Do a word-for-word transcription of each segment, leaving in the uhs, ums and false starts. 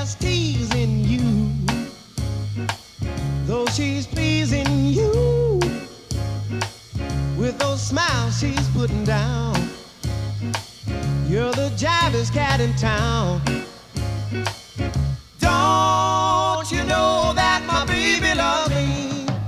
just teasing you, though she's pleasing you with those smiles she's putting down. You're the jivest cat in town. Don't you know that my baby loves me?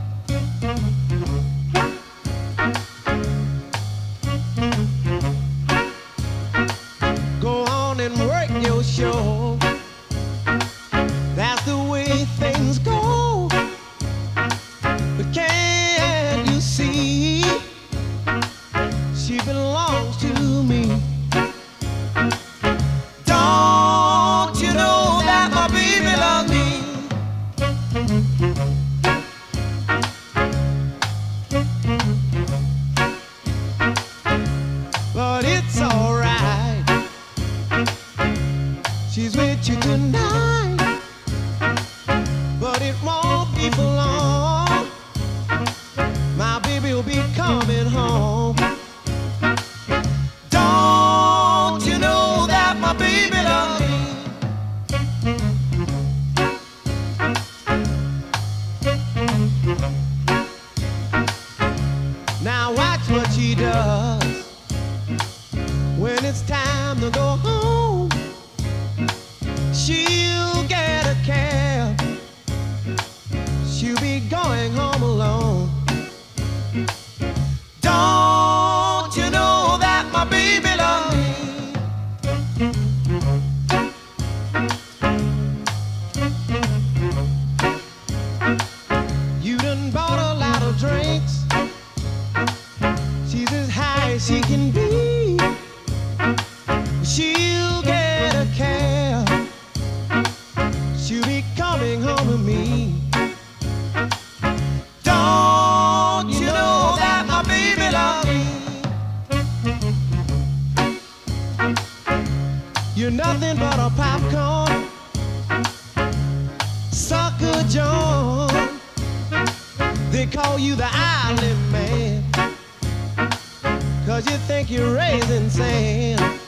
Go on and work your show. That's the way things go. But can't you see? She belongs to me. Don't you know that my baby loves me? But it's alright, she's with you tonight, but it won't be for long. My baby will be coming home. Don't you know that my baby loves me? Now watch what she does when it's time to go home. She'll get a cab, she'll be going home alone. Don't you know that my baby loves me? You done bought a lot of drinks, she's as high as she can be. She'll get a cab, she'll be coming home with me. Don't you know that my baby loves me? You're nothing but a popcorn sucker John. They call you the island man, 'cause you think you're raising sand.